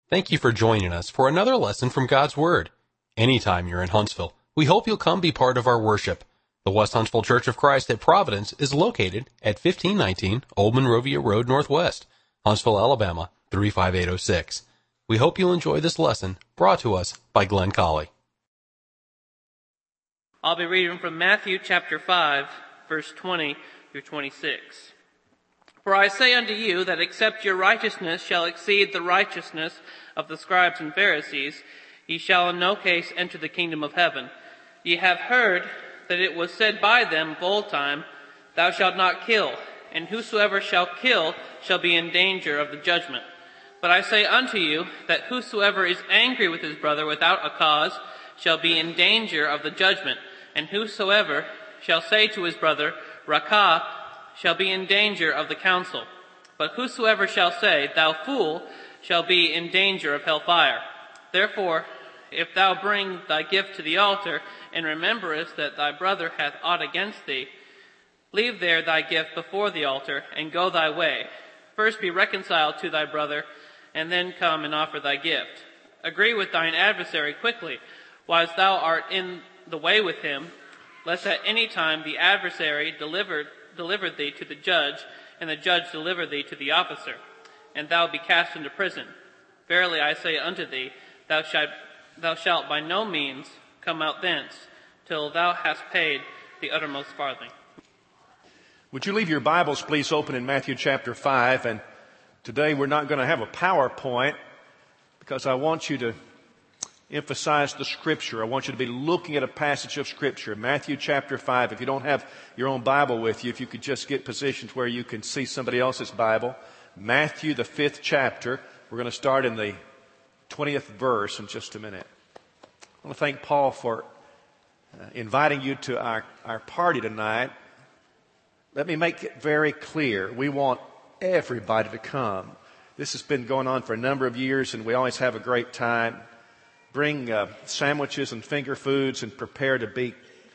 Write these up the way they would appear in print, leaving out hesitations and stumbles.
Thank you for joining us for another lesson from God's Word. Anytime you're in Huntsville, we hope you'll come be part of our worship. The West Huntsville Church of Christ at Providence is located at 1519 Old Monrovia Road Northwest, Huntsville, Alabama, 35806. We hope you'll enjoy this lesson brought to us by Glenn Colley. I'll be reading from Matthew chapter 5, verse 20 through 26. For I say unto you that except your righteousness shall exceed the righteousness of the scribes and Pharisees, ye shall in no case enter the kingdom of heaven. Ye have heard that it was said by them of old time, Thou shalt not kill, and whosoever shall kill shall be in danger of the judgment. But I say unto you that whosoever is angry with his brother without a cause shall be in danger of the judgment, and whosoever shall say to his brother, Rakah, shall be in danger of the council. But whosoever shall say, Thou fool, shall be in danger of hellfire. Therefore, if thou bring thy gift to the altar, and rememberest that thy brother hath aught against thee, leave there thy gift before the altar, and go thy way. First be reconciled to thy brother, and then come and offer thy gift. Agree with thine adversary quickly, whilst thou art in the way with him, lest at any time the adversary deliver thee to the judge, and the judge deliver thee to the officer, and thou be cast into prison. Verily I say unto thee, thou shalt by no means come out thence, till thou hast paid the uttermost farthing. Would you leave your Bibles, please, open in Matthew chapter 5, and today we're not going to have a PowerPoint, because I want you to emphasize the Scripture. I want you to be looking at a passage of Scripture. Matthew chapter 5. If you don't have your own Bible with you, if you could just get positioned where you can see somebody else's Bible. Matthew, the 5th chapter. We're going to start in the 20th verse in just a minute. I want to thank Paul for inviting you to our party tonight. Let me make it very clear. We want everybody to come. This has been going on for a number of years, and we always have a great time. Bring sandwiches and finger foods and prepare to be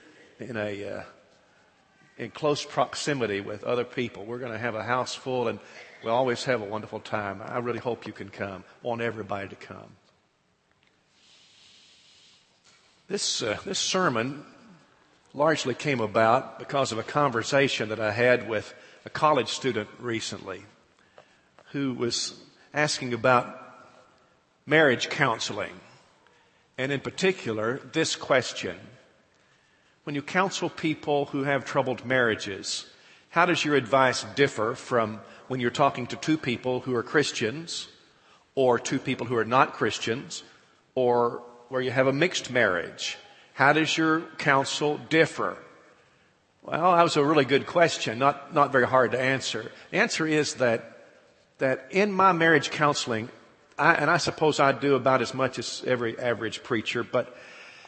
in close proximity with other people. We're going to have a house full, and we'll always have a wonderful time. I really hope you can come. I want everybody to come. This sermon largely came about because of a conversation that I had with a college student recently who was asking about marriage counseling. And in particular, this question: when you counsel people who have troubled marriages, how does your advice differ from when you're talking to two people who are Christians, or two people who are not Christians, or where you have a mixed marriage? How does your counsel differ? Well, that was a really good question, not very hard to answer. The answer is that in my marriage counseling, I suppose I do about as much as every average preacher, but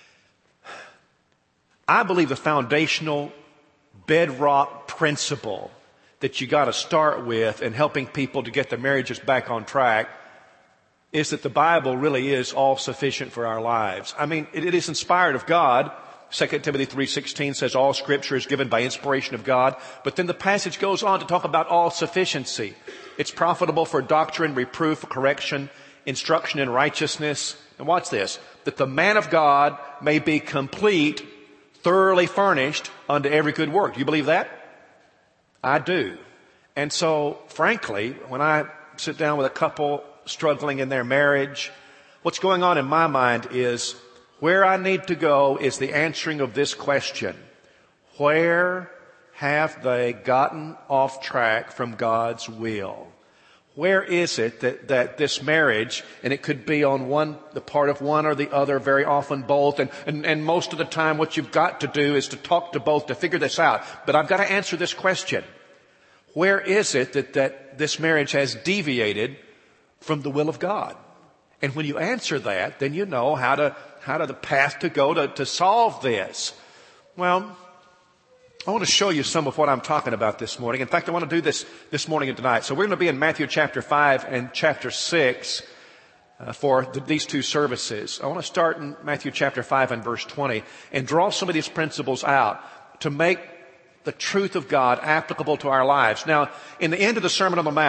I believe the foundational bedrock principle that you got to start with in helping people to get their marriages back on track is that the Bible really is all sufficient for our lives. I mean, it is inspired of God. 2 Timothy 3:16 says all Scripture is given by inspiration of God. But then the passage goes on to talk about all sufficiency. It's profitable for doctrine, reproof, correction, instruction in righteousness. And watch this: that the man of God may be complete, thoroughly furnished unto every good work. Do you believe that? I do. And so, frankly, when I sit down with a couple struggling in their marriage, what's going on in my mind is where I need to go is the answering of this question: where have they gotten off track from God's will? Where is it that this marriage, and it could be on the part of one or the other, very often both, and most of the time what you've got to do is to talk to both to figure this out. But I've got to answer this question: where is it that this marriage has deviated from the will of God? And when you answer that, then you know how the path to go to solve this. Well, I want to show you some of what I'm talking about this morning. In fact, I want to do this morning and tonight. So we're going to be in Matthew chapter 5 and chapter 6 for these two services. I want to start in Matthew chapter 5 and verse 20 and draw some of these principles out to make the truth of God applicable to our lives. Now, in the end of the Sermon on the Mount,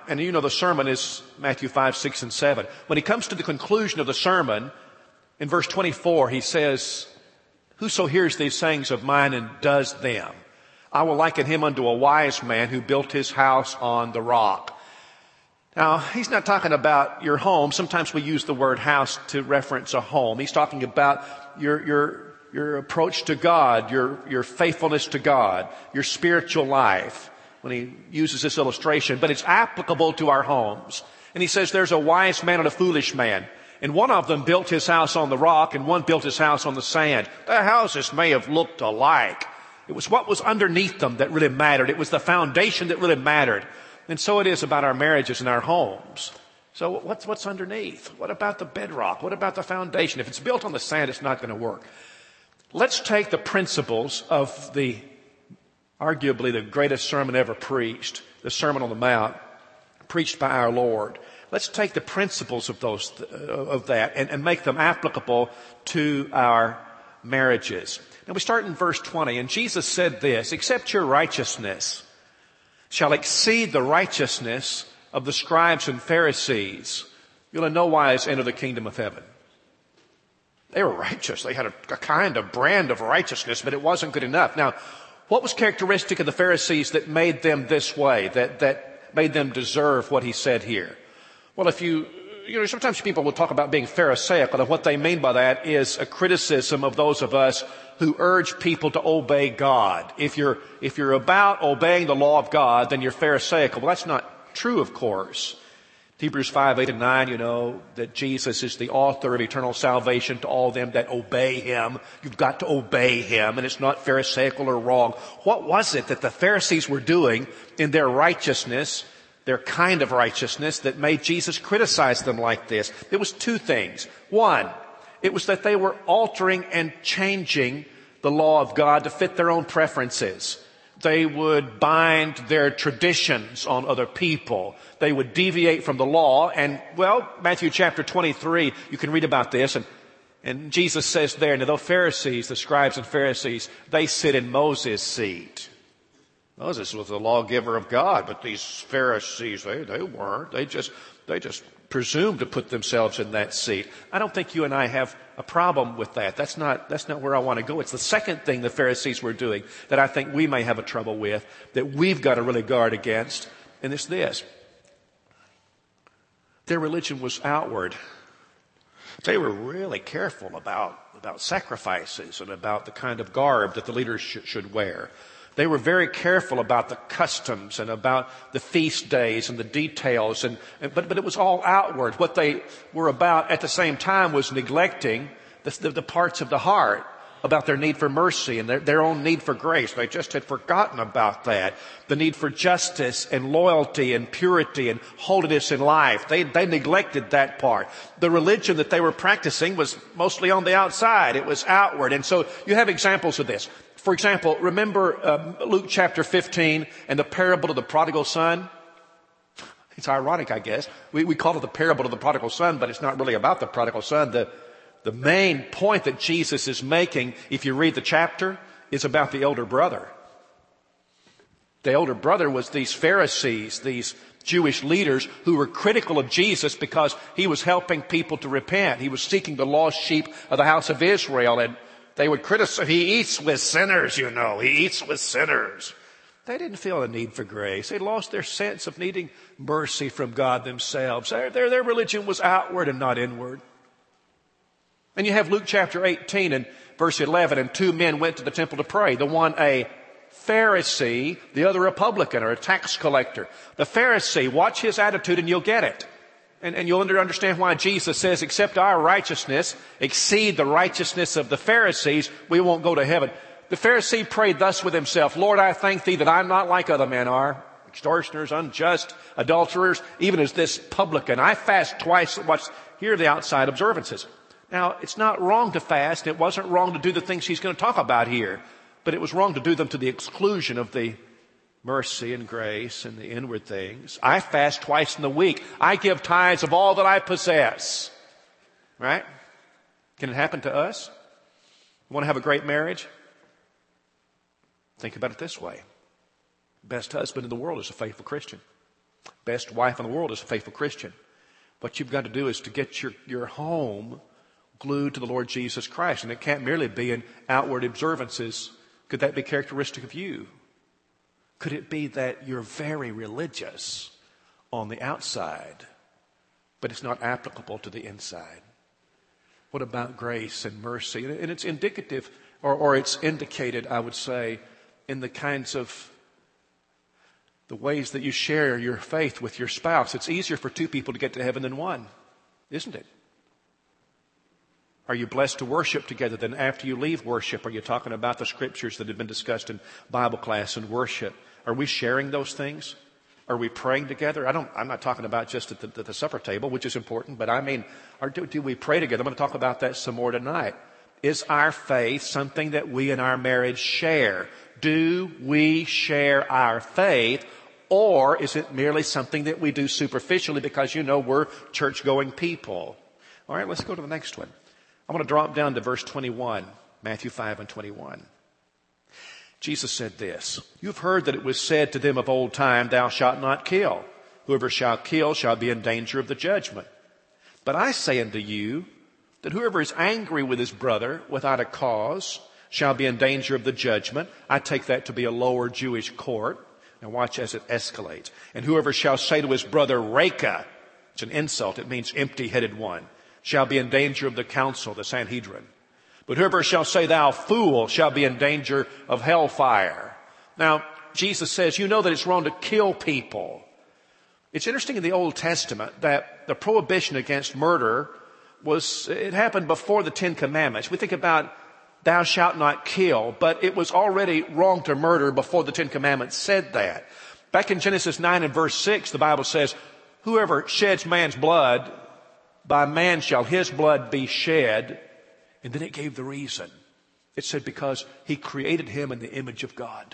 and you know the sermon is Matthew 5, 6, and 7. When he comes to the conclusion of the sermon, in verse 24, he says, whoso hears these sayings of mine and does them, I will liken him unto a wise man who built his house on the rock. Now, he's not talking about your home. Sometimes we use the word house to reference a home. He's talking about your approach to God, your faithfulness to God, your spiritual life, when he uses this illustration. But it's applicable to our homes. And he says there's a wise man and a foolish man. And one of them built his house on the rock, and one built his house on the sand. The houses may have looked alike. It was what was underneath them that really mattered. It was the foundation that really mattered. And so it is about our marriages and our homes. So what's underneath? What about the bedrock? What about the foundation? If it's built on the sand, it's not going to work. Let's take the principles of arguably the greatest sermon ever preached, the Sermon on the Mount, preached by our Lord. Let's take the principles of that and make them applicable to our marriages. Now we start in verse 20, and Jesus said this, except your righteousness shall exceed the righteousness of the scribes and Pharisees, you'll in no wise enter the kingdom of heaven. They were righteous. They had a kind of brand of righteousness, but it wasn't good enough. Now, what was characteristic of the Pharisees that made them this way, that made them deserve what he said here? Well, sometimes people will talk about being Pharisaical, and what they mean by that is a criticism of those of us who urge people to obey God. If you're about obeying the law of God, then you're Pharisaical. Well, that's not true, of course. Hebrews 5, 8, and 9, you know, that Jesus is the author of eternal salvation to all them that obey him. You've got to obey him, and it's not Pharisaical or wrong. What was it that the Pharisees were doing in their righteousness, their kind of righteousness, that made Jesus criticize them like this? It was two things. One, it was that they were altering and changing the law of God to fit their own preferences. They would bind their traditions on other people. They would deviate from the law. And, well, Matthew chapter 23, you can read about this. And Jesus says there, now the Pharisees, the scribes and Pharisees, they sit in Moses' seat. Moses was the lawgiver of God, but these Pharisees, they weren't. They just presumed to put themselves in that seat. I don't think you and I have a problem with that. That's not where I want to go. It's the second thing the Pharisees were doing that I think we may have a trouble with, that we've got to really guard against, and it's this. Their religion was outward. They were really careful about sacrifices and about the kind of garb that the leaders should wear. They were very careful about the customs and about the feast days and the details, but it was all outward. What they were about at the same time was neglecting the parts of the heart, about their need for mercy and their own need for grace. They just had forgotten about that. The need for justice and loyalty and purity and holiness in life. They neglected that part. The religion that they were practicing was mostly on the outside. It was outward. And so you have examples of this. For example, remember Luke chapter 15 and the parable of the prodigal son? It's ironic, I guess. We call it the parable of the prodigal son, but it's not really about the prodigal son. The main point that Jesus is making, if you read the chapter, is about the elder brother. The elder brother was these Pharisees, these Jewish leaders who were critical of Jesus because he was helping people to repent. He was seeking the lost sheep of the house of Israel, and they would criticize, he eats with sinners, you know. He eats with sinners. They didn't feel a need for grace. They lost their sense of needing mercy from God themselves. Their religion was outward and not inward. And you have Luke chapter 18 and verse 11, and two men went to the temple to pray. The one a Pharisee, the other a publican or a tax collector. The Pharisee, watch his attitude and you'll get it. And you'll understand why Jesus says, except our righteousness exceed the righteousness of the Pharisees, we won't go to heaven. The Pharisee prayed thus with himself, Lord, I thank thee that I'm not like other men are, extortioners, unjust, adulterers, even as this publican. I fast twice. Here are the outside observances. Now, it's not wrong to fast. It wasn't wrong to do the things he's going to talk about here, but it was wrong to do them to the exclusion of the mercy and grace and the inward things. I fast twice in the week. I give tithes of all that I possess. Right? Can it happen to us? You want to have a great marriage? Think about it this way. The best husband in the world is a faithful Christian. Best wife in the world is a faithful Christian. What you've got to do is to get your home glued to the Lord Jesus Christ. And it can't merely be in outward observances. Could that be characteristic of you? Could it be that you're very religious on the outside, but it's not applicable to the inside? What about grace and mercy? And it's indicative, or it's indicated, I would say, in the kinds of the ways that you share your faith with your spouse. It's easier for two people to get to heaven than one, isn't it? Are you blessed to worship together? Then after you leave worship, are you talking about the scriptures that have been discussed in Bible class and worship? Are we sharing those things? Are we praying together? I'm not talking about just at the supper table, which is important, but I mean, do we pray together? I'm going to talk about that some more tonight. Is our faith something that we in our marriage share? Do we share our faith? Or is it merely something that we do superficially because, we're church-going people? All right, let's go to the next one. I want to drop down to verse 21, Matthew 5:21. Jesus said this, "You've heard that it was said to them of old time, 'Thou shalt not kill. Whoever shall kill shall be in danger of the judgment.' But I say unto you that whoever is angry with his brother without a cause shall be in danger of the judgment." I take that to be a lower Jewish court. Now watch as it escalates. "And whoever shall say to his brother, 'Reka,'" it's an insult, it means empty-headed one, "shall be in danger of the council," the Sanhedrin. "But whoever shall say, 'Thou fool,' shall be in danger of hellfire." Now, Jesus says, you know that it's wrong to kill people. It's interesting in the Old Testament that the prohibition against murder it happened before the Ten Commandments. We think about "Thou shalt not kill," but it was already wrong to murder before the Ten Commandments said that. Back in Genesis 9 and verse 6, the Bible says, "Whoever sheds man's blood, by man shall his blood be shed." And then it gave the reason. It said, because he created him in the image of God.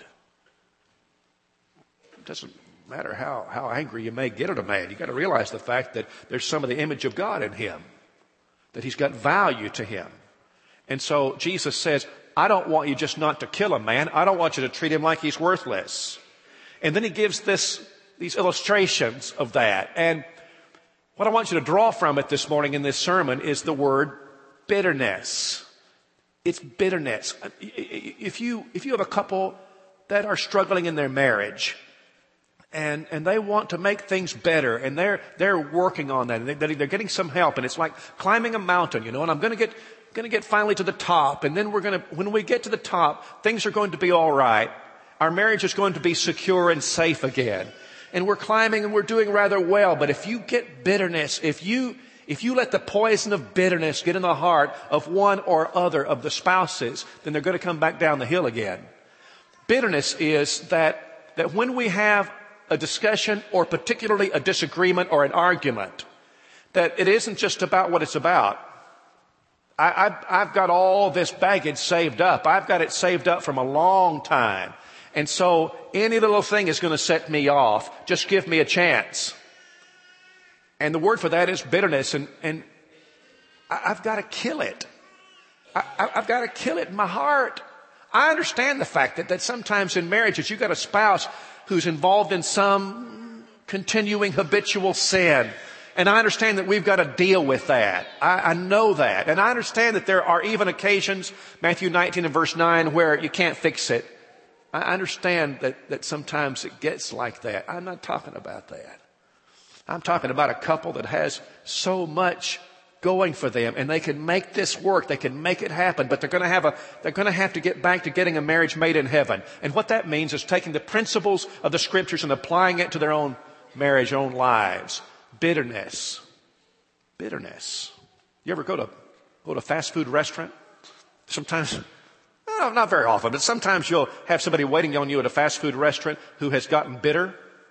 It doesn't matter how angry you may get at a man. You've got to realize the fact that there's some of the image of God in him, that he's got value to him. And so Jesus says, I don't want you just not to kill a man. I don't want you to treat him like he's worthless. And then he gives these illustrations of that. And what I want you to draw from it this morning in this sermon is the word bitterness. It's bitterness. If you have a couple that are struggling in their marriage and they want to make things better and they're working on that and they're getting some help, and it's like climbing a mountain, and I'm going to get finally to the top, and then when we get to the top, things are going to be all right. Our marriage is going to be secure and safe again. And we're climbing and we're doing rather well. But if you get bitterness, if you let the poison of bitterness get in the heart of one or other of the spouses, then they're going to come back down the hill again. Bitterness is that when we have a discussion, or particularly a disagreement or an argument, that it isn't just about what it's about. I've got all this baggage saved up. I've got it saved up from a long time. And so any little thing is going to set me off. Just give me a chance. And the word for that is bitterness. And I've got to kill it. I've got to kill it in my heart. I understand the fact that sometimes in marriages you've got a spouse who's involved in some continuing habitual sin. And I understand that we've got to deal with that. I know that. And I understand that there are even occasions, Matthew 19 and verse 9, where you can't fix it. I understand that sometimes it gets like that. I'm not talking about that. I'm talking about a couple that has so much going for them, and they can make this work. They can make it happen, but they're going to have to get back to getting a marriage made in heaven. And what that means is taking the principles of the scriptures and applying it to their own marriage, own lives. Bitterness. You ever go to a fast food restaurant? Sometimes, not very often, but sometimes you'll have somebody waiting on you at a fast food restaurant who has gotten bitter.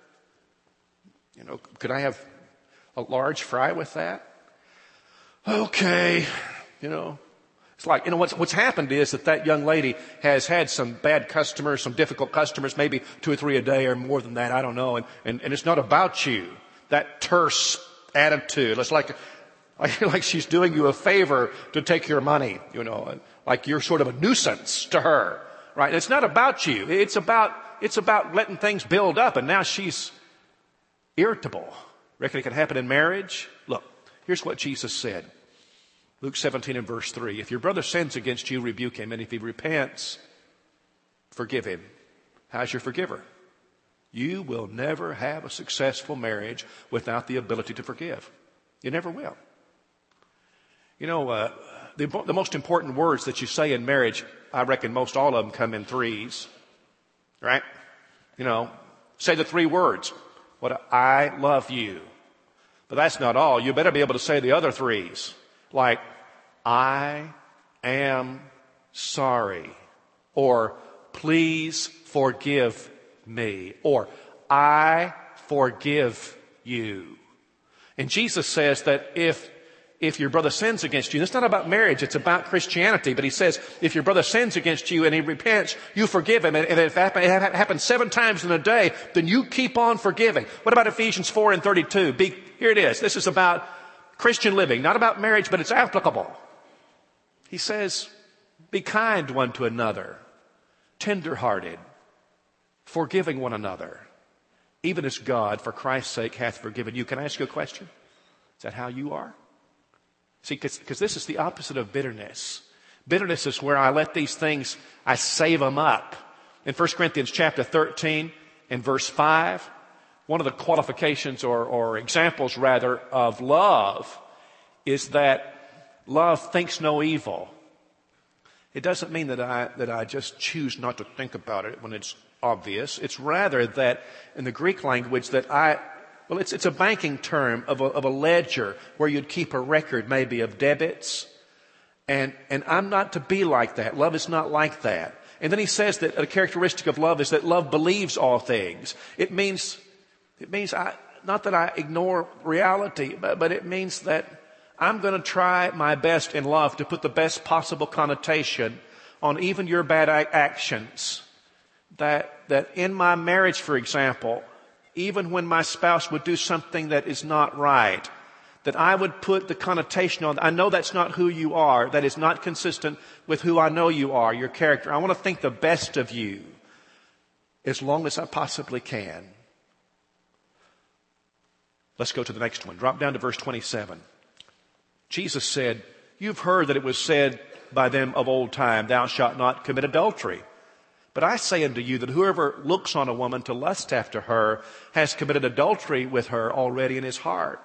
Could I have a large fry with that? Okay. It's like, what's happened is that young lady has had some bad customers, some difficult customers, maybe 2 or 3 a day or more than that. I don't know. And it's not about you. That terse attitude. It's like she's doing you a favor to take your money, like you're sort of a nuisance to her, right? And it's not about you. It's about letting things build up. And now she's irritable. Reckon it can happen in marriage? Look, here's what Jesus said. Luke 17 and verse 3. If your brother sins against you, rebuke him. And if he repents, forgive him. How's your forgiver? You will never have a successful marriage without the ability to forgive. You never will. You know, the most important words that you say in marriage, I reckon most all of them come in threes. Right? You know, say the three words. I love you. But that's not all. You better be able to say the other threes. Like, I am sorry. Or, please forgive me. Or, I forgive you. And Jesus says that if your brother sins against you, it's not about marriage, it's about Christianity. But he says, if your brother sins against you and he repents, you forgive him. And if it happens 7 times in a day, then you keep on forgiving. What about Ephesians 4 and 32? Here it is. This is about Christian living, not about marriage, but it's applicable. He says, be kind one to another, tender-hearted, forgiving one another, even as God, for Christ's sake, hath forgiven you. Can I ask you a question? Is that how you are? See, because this is the opposite of bitterness. Bitterness is where I let these things, I save them up. In 1 Corinthians chapter 13 and verse 5, one of the qualifications or examples rather of love is that love thinks no evil. It doesn't mean that I just choose not to think about it when it's obvious. It's rather that in the Greek language that it's a banking term of a ledger where you'd keep a record maybe of debits. And I'm not to be like that. Love is not like that. And then he says that a characteristic of love is that love believes all things. It means not that I ignore reality, but it means that I'm going to try my best in love to put the best possible connotation on even your bad actions. That in my marriage, for example, even when my spouse would do something that is not right, that I would put the connotation on, I know that's not who you are, that is not consistent with who I know you are, your character. I want to think the best of you as long as I possibly can. Let's go to the next one. Drop down to verse 27. Jesus said, you've heard that it was said by them of old time, thou shalt not commit adultery. But I say unto you that whoever looks on a woman to lust after her has committed adultery with her already in his heart.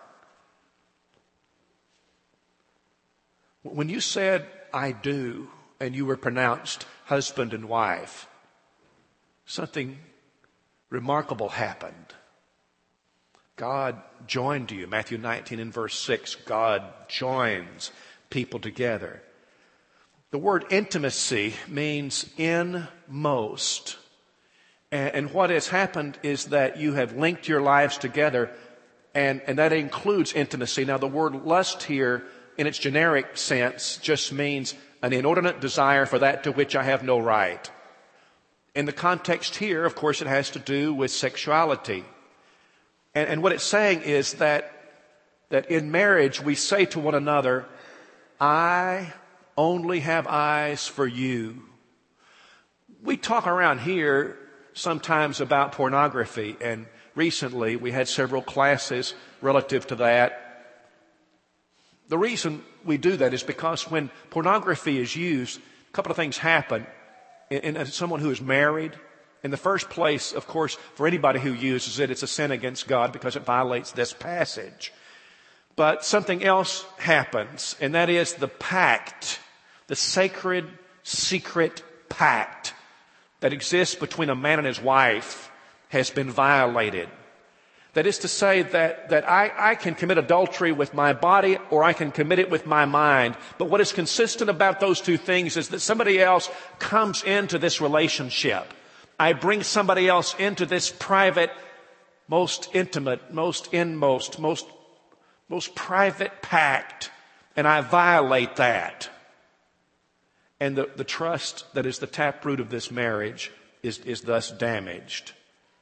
When you said, I do, and you were pronounced husband and wife, something remarkable happened. God joined you. Matthew 19 and verse 6, God joins people together. The word intimacy means inmost. And what has happened is that you have linked your lives together, and that includes intimacy. Now, the word lust here, in its generic sense, just means an inordinate desire for that to which I have no right. In the context here, of course, it has to do with sexuality. And what it's saying is that in marriage, we say to one another, I only have eyes for you. We talk around here sometimes about pornography, and recently we had several classes relative to that. The reason we do that is because when pornography is used, a couple of things happen. In someone who is married, in the first place, of course, for anybody who uses it, it's a sin against God because it violates this passage. But something else happens, and that is the pact, the sacred, secret pact that exists between a man and his wife has been violated. That is to say that I can commit adultery with my body or I can commit it with my mind. But what is consistent about those two things is that somebody else comes into this relationship. I bring somebody else into this private, most intimate, most inmost, most private pact, and I violate that. And the trust that is the taproot of this marriage is thus damaged.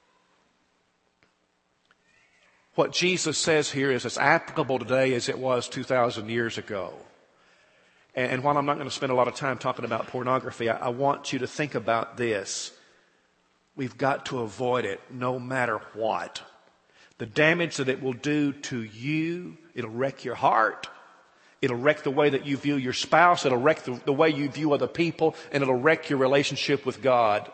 What Jesus says here is as applicable today as it was 2,000 years ago. And while I'm not going to spend a lot of time talking about pornography, I want you to think about this. We've got to avoid it no matter what. the damage that it will do to you. It'll wreck your heart. It'll wreck the way that you view your spouse. It'll wreck the way you view other people. And it'll wreck your relationship with God.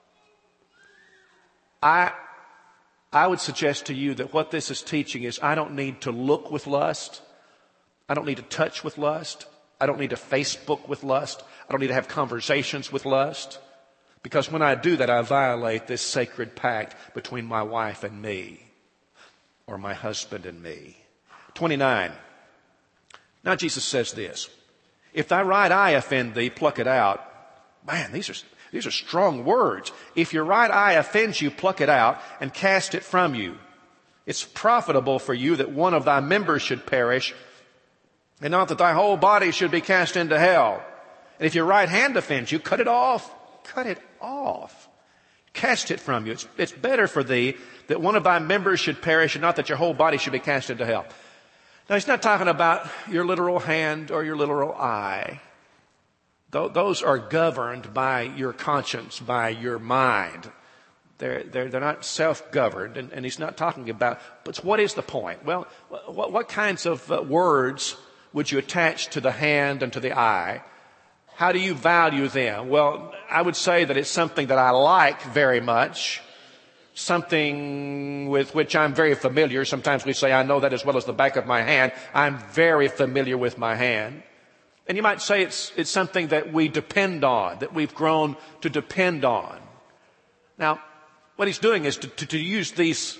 I would suggest to you that what this is teaching is I don't need to look with lust. I don't need to touch with lust. I don't need to Facebook with lust. I don't need to have conversations with lust. Because when I do that, I violate this sacred pact between my wife and me, or my husband and me. 29. Now Jesus says this, if thy right eye offend thee, pluck it out. Man, these are strong words. If your right eye offends you, pluck it out and cast it from you. It's profitable for you that one of thy members should perish, and not that thy whole body should be cast into hell. And if your right hand offends you, cut it off. Cut it off. Cast it from you. It's better for thee that one of thy members should perish, and not that your whole body should be cast into hell. Now, he's not talking about your literal hand or your literal eye. Those are governed by your conscience, by your mind. They're not self-governed, and he's not talking about. But what is the point? Well, what kinds of words would you attach to the hand and to the eye? How do you value them? Well, I would say that it's something that I like very much, something with which I'm very familiar. Sometimes we say, I know that as well as the back of my hand. I'm very familiar with my hand. And you might say it's something that we depend on, that we've grown to depend on. Now, what he's doing is to use these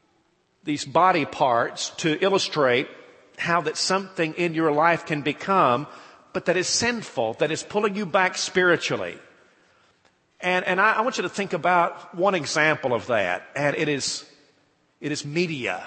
body parts to illustrate how that something in your life can become, but that is sinful, that is pulling you back spiritually. And I want you to think about one example of that, and it is media.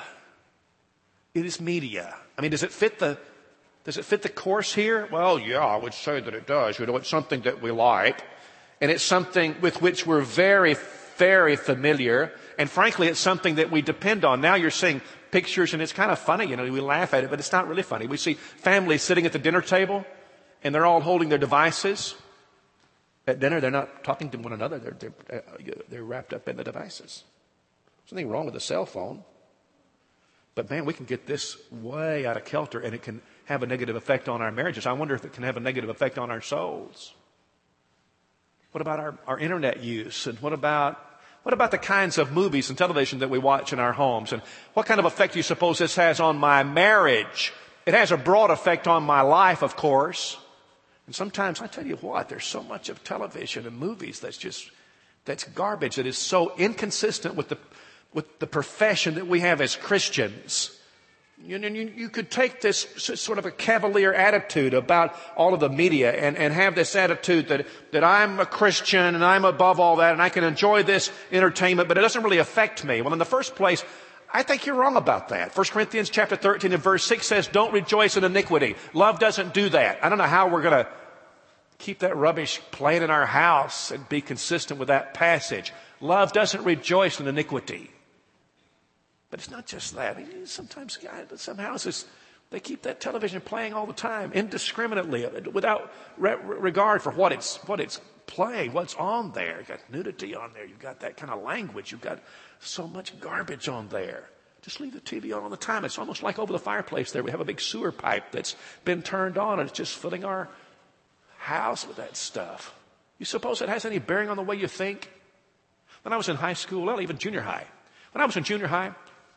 It is media. I mean, does it fit the course here? Well, yeah, I would say that it does. You know, it's something that we like, and it's something with which we're very, very familiar, and frankly, it's something that we depend on. Now you're seeing pictures, and it's kind of funny, you know, we laugh at it, but it's not really funny. We see families sitting at the dinner table, and they're all holding their devices. At dinner, they're not talking to one another. They're wrapped up in the devices. There's nothing wrong with a cell phone. But man, we can get this way out of kilter, and it can have a negative effect on our marriages. I wonder if it can have a negative effect on our souls. What about our internet use? And what about the kinds of movies and television that we watch in our homes? And what kind of effect do you suppose this has on my marriage? It has a broad effect on my life, of course. And sometimes, I tell you what, there's so much of television and movies that's garbage, that is so inconsistent with the profession that we have as Christians. You could take this sort of a cavalier attitude about all of the media and have this attitude that I'm a Christian and I'm above all that and I can enjoy this entertainment, but it doesn't really affect me. Well, in the first place, I think you're wrong about that. 1 Corinthians chapter 13 and verse 6 says, don't rejoice in iniquity. Love doesn't do that. I don't know how we're going to keep that rubbish playing in our house and be consistent with that passage. Love doesn't rejoice in iniquity. But it's not just that. I mean, sometimes some houses, they keep that television playing all the time, indiscriminately, without regard for what it's playing, what's on there. You've got nudity on there. You've got that kind of language. You've got so much garbage on there. Just leave the TV on all the time. It's almost like over the fireplace there. We have a big sewer pipe that's been turned on, and it's just filling our house with that stuff. You suppose it has any bearing on the way you think? When I was in high school, well, even junior high. When I was in junior high,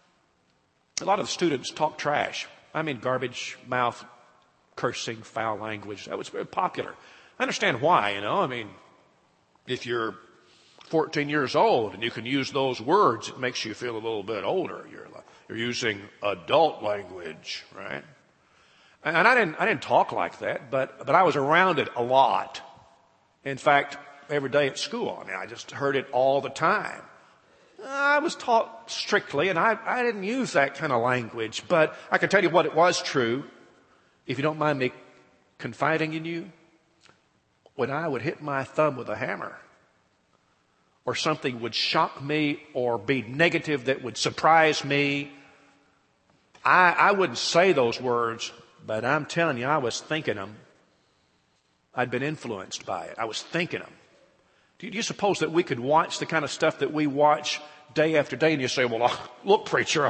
a lot of the students talked trash. I mean, garbage mouth, cursing, foul language. That was very popular. I understand why, you know. I mean, if you're 14 years old and you can use those words, it makes you feel a little bit older. You're using adult language, right? And I didn't talk like that, but I was around it a lot. In fact, every day at school. I mean, I just heard it all the time. I was taught strictly, and I didn't use that kind of language. But I can tell you what, it was true, if you don't mind me confiding in you. When I would hit my thumb with a hammer, or something would shock me or be negative that would surprise me, I wouldn't say those words, but I'm telling you, I was thinking them. I'd been influenced by it. I was thinking them. Do you suppose that we could watch the kind of stuff that we watch day after day, and you say, well, look, preacher,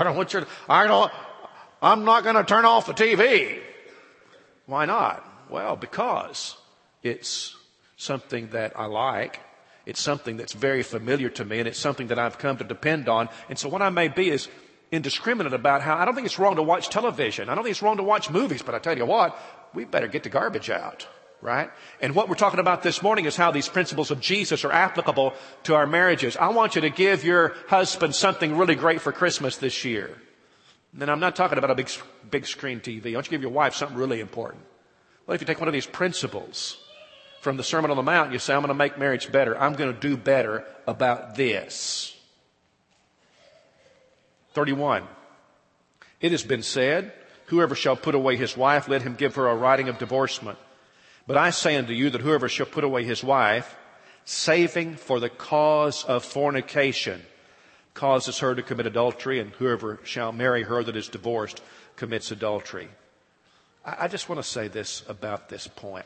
I'm not going to turn off the TV. Why not? Well, because it's something that I like. It's something that's very familiar to me, and it's something that I've come to depend on. And so what I may be is indiscriminate about how I don't think it's wrong to watch television. I don't think it's wrong to watch movies, but I tell you what, we better get the garbage out, right? And what we're talking about this morning is how these principles of Jesus are applicable to our marriages. I want you to give your husband something really great for Christmas this year. And I'm not talking about a big screen TV. I want you to give your wife something really important. Well, if you take one of these principles from the Sermon on the Mount, you say, I'm going to make marriage better. I'm going to do better about this. 31. It has been said, whoever shall put away his wife, let him give her a writing of divorcement. But I say unto you that whoever shall put away his wife, saving for the cause of fornication, causes her to commit adultery, and whoever shall marry her that is divorced commits adultery. I just want to say this about this point.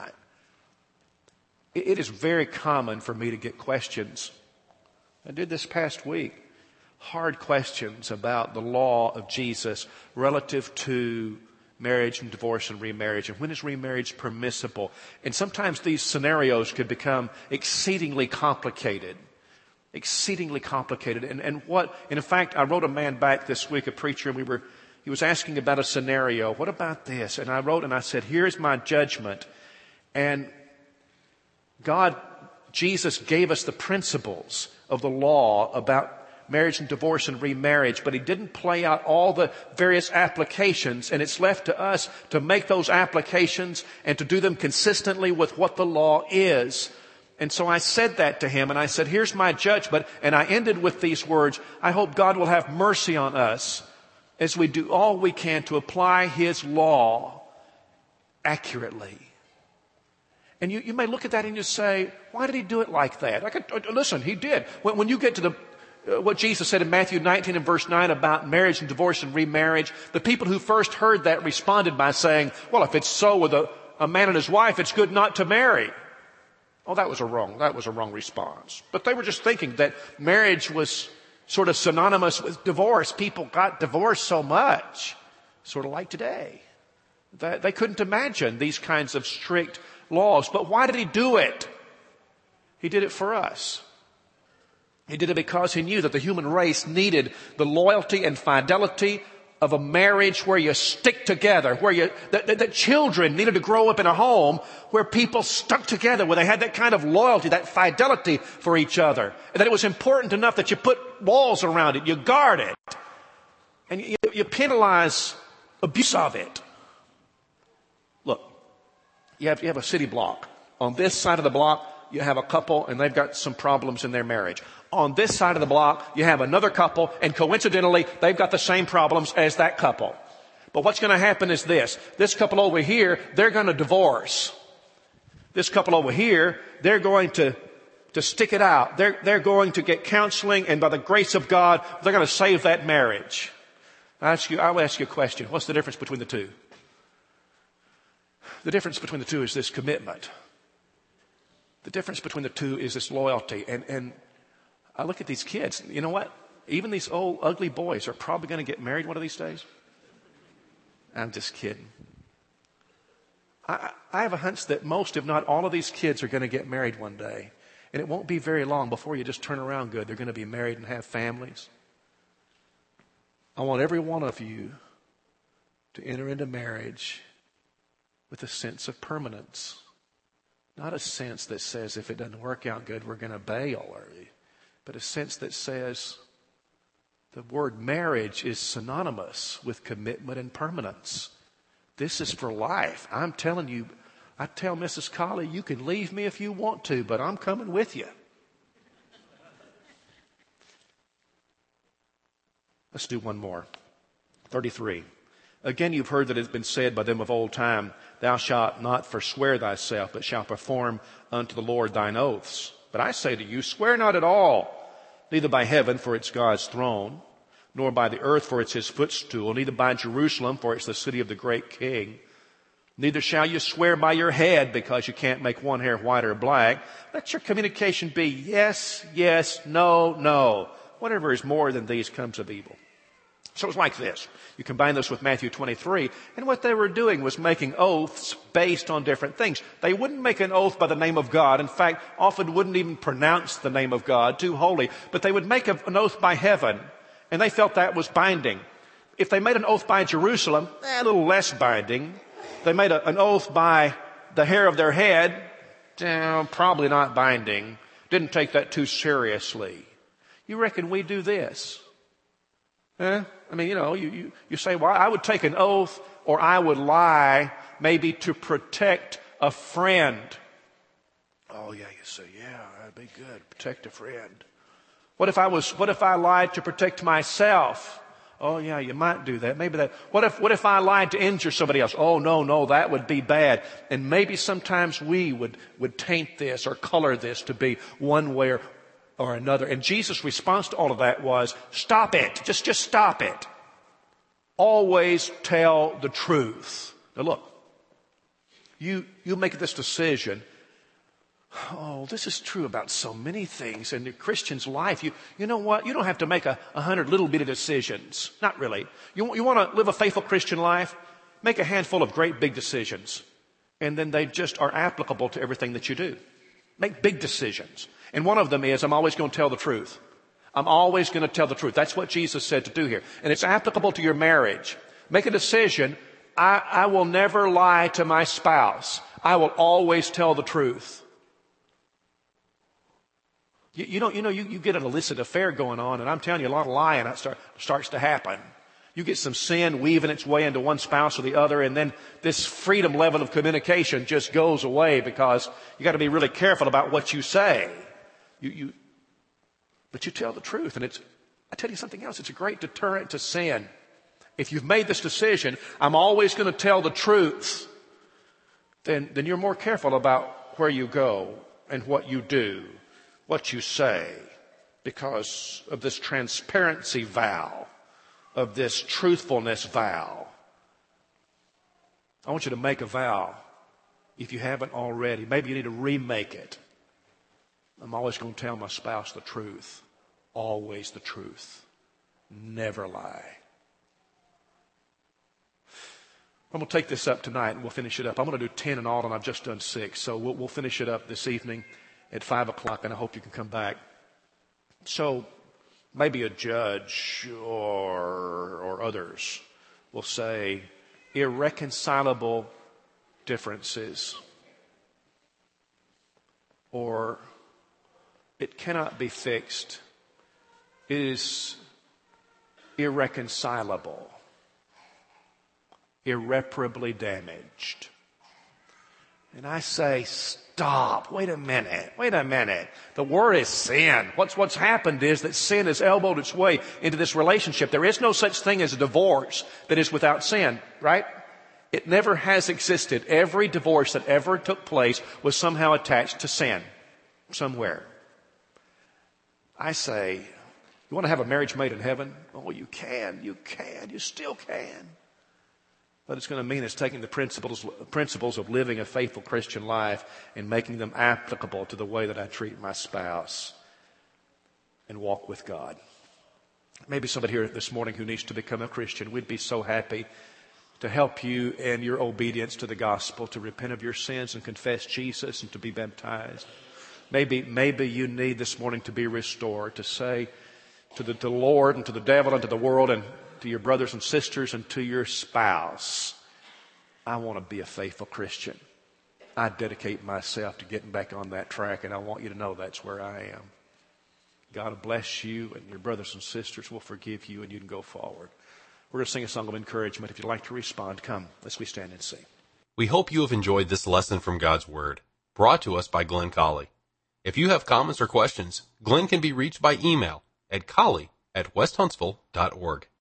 It is very common for me to get questions. I did this past week. Hard questions about the law of Jesus relative to marriage and divorce and remarriage. And when is remarriage permissible? And sometimes these scenarios could become exceedingly complicated. Exceedingly complicated. And in fact, I wrote a man back this week, a preacher, and he was asking about a scenario. What about this? And I wrote and I said, here's my judgment. And Jesus gave us the principles of the law about marriage and divorce and remarriage, but he didn't play out all the various applications, and it's left to us to make those applications and to do them consistently with what the law is. And so I said that to him, and I said, here's my judgment, and I ended with these words, I hope God will have mercy on us as we do all we can to apply his law accurately. And you may look at that and you say, why did he do it like that? Listen, he did. When you get to what Jesus said in Matthew 19 and verse 9 about marriage and divorce and remarriage, the people who first heard that responded by saying, well, if it's so with a man and his wife, it's good not to marry. Oh, that was a wrong response. But they were just thinking that marriage was sort of synonymous with divorce. People got divorced so much, sort of like today, that they couldn't imagine these kinds of strict laws. But why did he do it? He did it for us. He did it because he knew that the human race needed the loyalty and fidelity of a marriage where you stick together, where that children needed to grow up in a home where people stuck together, where they had that kind of loyalty, that fidelity for each other, and that it was important enough that you put walls around it, you guard it, and you penalize abuse of it. Look, you have a city block. On this side of the block, you have a couple and they've got some problems in their marriage. On this side of the block, you have another couple, and coincidentally, they've got the same problems as that couple. But what's going to happen is this. This couple over here, they're going to divorce. This couple over here, they're going to stick it out. They're going to get counseling, and by the grace of God, they're going to save that marriage. I will ask you a question. What's the difference between the two? The difference between the two is this commitment. The difference between the two is this loyalty. And I look at these kids. You know what? Even these old, ugly boys are probably going to get married one of these days. I'm just kidding. I have a hunch that most, if not all of these kids are going to get married one day. And it won't be very long before you just turn around good. They're going to be married and have families. I want every one of you to enter into marriage with a sense of permanence. Not a sense that says if it doesn't work out good, we're going to bail. But a sense that says the word marriage is synonymous with commitment and permanence. This is for life. I'm telling you, I tell Mrs. Colley, you can leave me if you want to, but I'm coming with you. Let's do one more. 33. Again, you've heard that it has been said by them of old time, thou shalt not forswear thyself, but shalt perform unto the Lord thine oaths. But I say to you, swear not at all, neither by heaven, for it's God's throne, nor by the earth, for it's his footstool, neither by Jerusalem, for it's the city of the great king. Neither shall you swear by your head, because you can't make one hair white or black. Let your communication be yes, yes, no, no. whatever is more than these comes of evil. So it's like this. You combine this with Matthew 23, and what they were doing was making oaths based on different things. They wouldn't make an oath by the name of God. In fact, often wouldn't even pronounce the name of God, too holy. But they would make an oath by heaven, and they felt that was binding. If they made an oath by Jerusalem, a little less binding. They made an oath by the hair of their head, probably not binding. Didn't take that too seriously. You reckon we do this? I mean, you say, well, I would take an oath or I would lie maybe to protect a friend. Oh, yeah, you say, yeah, that'd be good. Protect a friend. What if I lied to protect myself? Oh, yeah, you might do that. Maybe that. What if I lied to injure somebody else? Oh, no, that would be bad. And maybe sometimes we would taint this or color this to be one way or another. And Jesus' response to all of that was, stop it. Just stop it. Always tell the truth. Now look, you make this decision. Oh, this is true about so many things in the Christian's life. You know what? You don't have to make 100 little bitty decisions. Not really. You want to live a faithful Christian life? Make a handful of great big decisions. And then they just are applicable to everything that you do. Make big decisions. And one of them is, I'm always going to tell the truth. I'm always going to tell the truth. That's what Jesus said to do here. And it's applicable to your marriage. Make a decision. I will never lie to my spouse. I will always tell the truth. You get an illicit affair going on, and I'm telling you, a lot of lying starts to happen. You get some sin weaving its way into one spouse or the other, and then this freedom level of communication just goes away because you got to be really careful about what you say. But you tell the truth, and I tell you something else, it's a great deterrent to sin. If you've made this decision, I'm always going to tell the truth, then you're more careful about where you go and what you do, what you say, because of this transparency vow, of this truthfulness vow. I want you to make a vow if you haven't already. Maybe you need to remake it. I'm always going to tell my spouse the truth. Always the truth. Never lie. I'm going to take this up tonight and we'll finish it up. I'm going to do 10 in all, and I've just done 6. So we'll finish it up this evening at 5 o'clock, and I hope you can come back. So maybe a judge or others will say irreconcilable differences, or it cannot be fixed. It is irreconcilable, irreparably damaged. And I say, stop. Wait a minute. The word is sin. What's happened is that sin has elbowed its way into this relationship. There is no such thing as a divorce that is without sin, right? It never has existed. Every divorce that ever took place was somehow attached to sin somewhere. I say, you want to have a marriage made in heaven? Oh, you can. You still can. But it's going to mean it's taking the principles of living a faithful Christian life and making them applicable to the way that I treat my spouse and walk with God. Maybe somebody here this morning who needs to become a Christian. We'd be so happy to help you in your obedience to the gospel, to repent of your sins and confess Jesus and to be baptized. Maybe you need this morning to be restored, to say to the Lord and to the devil and to the world and to your brothers and sisters and to your spouse, I want to be a faithful Christian. I dedicate myself to getting back on that track, and I want you to know that's where I am. God will bless you, and your brothers and sisters will forgive you, and you can go forward. We're going to sing a song of encouragement. If you'd like to respond, come. Let's we stand and sing. We hope you have enjoyed this lesson from God's Word, brought to us by Glenn Colley. If you have comments or questions, Glenn can be reached by email at colley@westhuntsville.org.